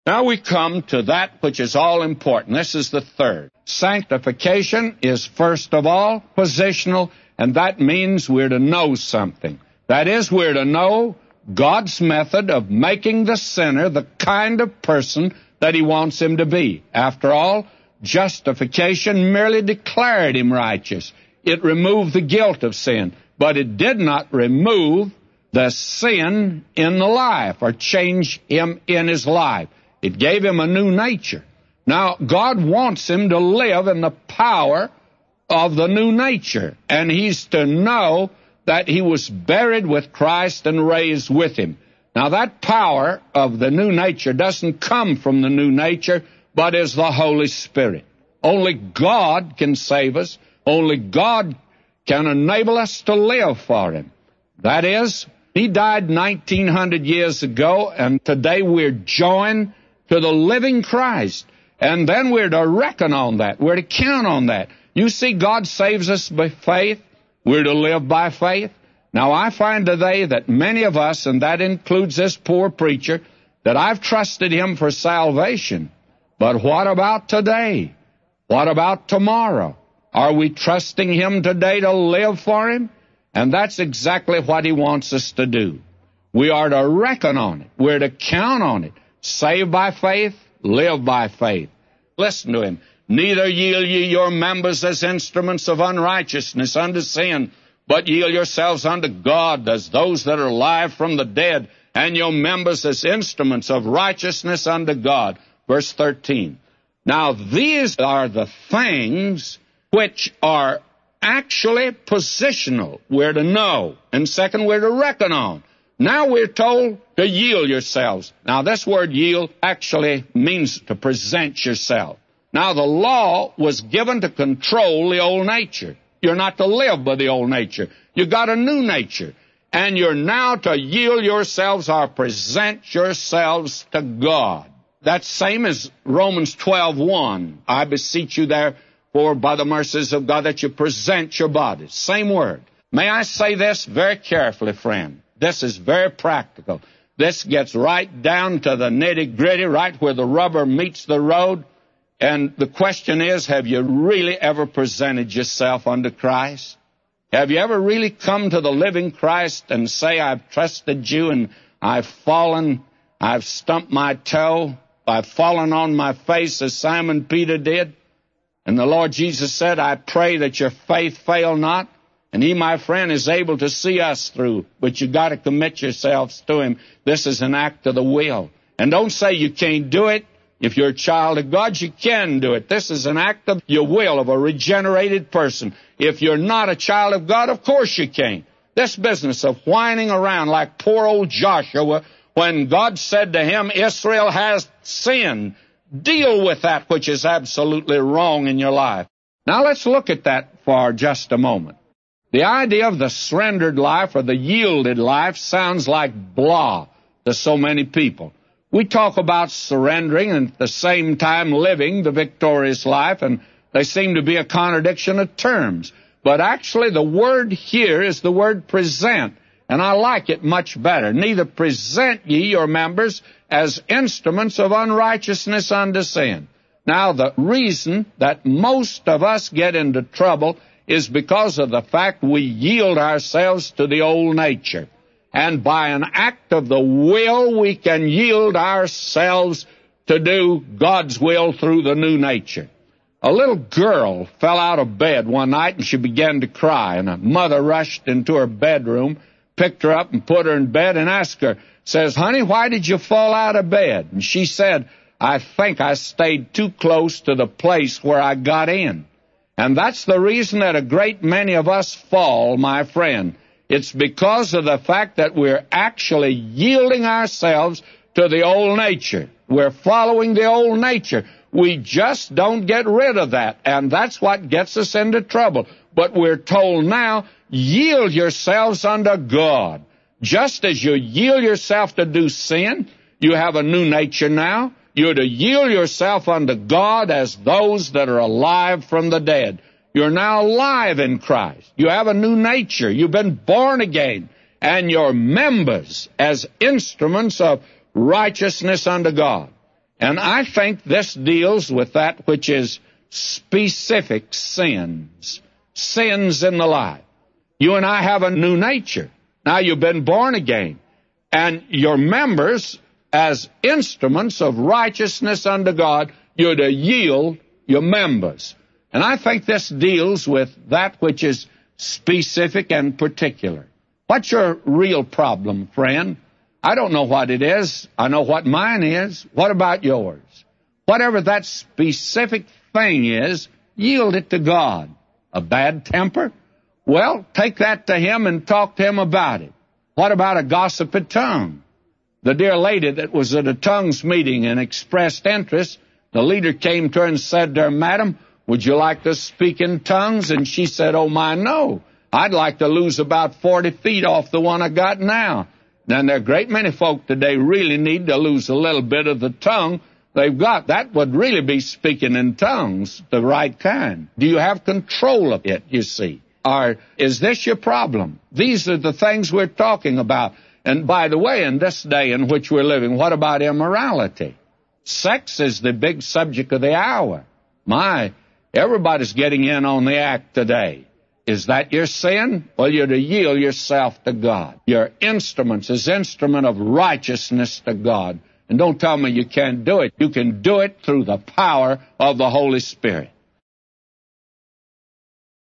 Now we come to that which is all important. This is the third. Sanctification is, first of all, positional, and that means we're to know something. That is, we're to know God's method of making the sinner the kind of person that He wants him to be. After all, justification merely declared him righteous. It removed the guilt of sin, but it did not remove the sin in the life or change him in his life. It gave him a new nature. Now, God wants him to live in the power of the new nature, and he's to know that he was buried with Christ and raised with him. Now, that power of the new nature doesn't come from the new nature, but is the Holy Spirit. Only God can save us. Only God can enable us to live for Him. That is, He died 1900 years ago, and today we're joined to the living Christ. And then we're to reckon on that. We're to count on that. You see, God saves us by faith. We're to live by faith. Now, I find today that many of us, and that includes this poor preacher, that I've trusted him for salvation. But what about today? What about tomorrow? Are we trusting him today to live for him? And that's exactly what he wants us to do. We are to reckon on it. We're to count on it. Saved by faith, live by faith. Listen to him. Neither yield ye your members as instruments of unrighteousness unto sin, but yield yourselves unto God as those that are alive from the dead, and your members as instruments of righteousness unto God. Verse 13. Now, these are the things which are actually positional. We're to know. And second, we're to reckon on. Now we're told to yield yourselves. Now, this word yield actually means to present yourself. Now, the law was given to control the old nature. You're not to live by the old nature. You got a new nature. And you're now to yield yourselves or present yourselves to God. That's same as Romans 12:1. I beseech you therefore by the mercies of God that you present your bodies. Same word. May I say this very carefully, friend? This is very practical. This gets right down to the nitty-gritty, right where the rubber meets the road. And the question is, have you really ever presented yourself unto Christ? Have you ever really come to the living Christ and say, I've trusted you and I've fallen, I've stumped my toe, I've fallen on my face as Simon Peter did? And the Lord Jesus said, I pray that your faith fail not. And He, my friend, is able to see us through. But you've got to commit yourselves to Him. This is an act of the will. And don't say you can't do it. If you're a child of God, you can do it. This is an act of your will, of a regenerated person. If you're not a child of God, of course you can't. This business of whining around like poor old Joshua, when God said to him, Israel has sinned, deal with that which is absolutely wrong in your life. Now let's look at that for just a moment. The idea of the surrendered life or the yielded life sounds like blah to so many people. We talk about surrendering and at the same time living the victorious life, and they seem to be a contradiction of terms. But actually the word here is the word present, and I like it much better. Neither present ye your members as instruments of unrighteousness unto sin. Now, the reason that most of us get into trouble is because of the fact we yield ourselves to the old nature. And by an act of the will, we can yield ourselves to do God's will through the new nature. A little girl fell out of bed one night and she began to cry. And a mother rushed into her bedroom, picked her up and put her in bed and asked her, says, honey, why did you fall out of bed? And she said, I think I stayed too close to the place where I got in. And that's the reason that a great many of us fall, my friend. It's because of the fact that we're actually yielding ourselves to the old nature. We're following the old nature. We just don't get rid of that, and that's what gets us into trouble. But we're told now, yield yourselves unto God. Just as you yield yourself to do sin, you have a new nature now. You're to yield yourself unto God as those that are alive from the dead. You're now alive in Christ. You have a new nature. You've been born again. And you're members as instruments of righteousness unto God. And I think this deals with that which is specific sins, sins in the life. You and I have a new nature. Now you've been born again, and your members, as instruments of righteousness unto God, you're to yield your members. And I think this deals with that which is specific and particular. What's your real problem, friend? I don't know what it is. I know what mine is. What about yours? Whatever that specific thing is, yield it to God. A bad temper? Well, take that to Him and talk to Him about it. What about a gossipy tongue? The dear lady that was at a tongues meeting and expressed interest, the leader came to her and said to her, "Madam, would you like to speak in tongues?" And she said, "Oh, my, no. I'd like to lose about 40 feet off the one I got now." Now, there are a great many folk today really need to lose a little bit of the tongue they've got. That would really be speaking in tongues, the right kind. Do you have control of it, you see? Or is this your problem? These are the things we're talking about. And by the way, in this day in which we're living, what about immorality? Sex is the big subject of the hour. Everybody's getting in on the act today. Is that your sin? Well, you're to yield yourself to God. Your instruments is instrument of righteousness to God. And don't tell me you can't do it. You can do it through the power of the Holy Spirit.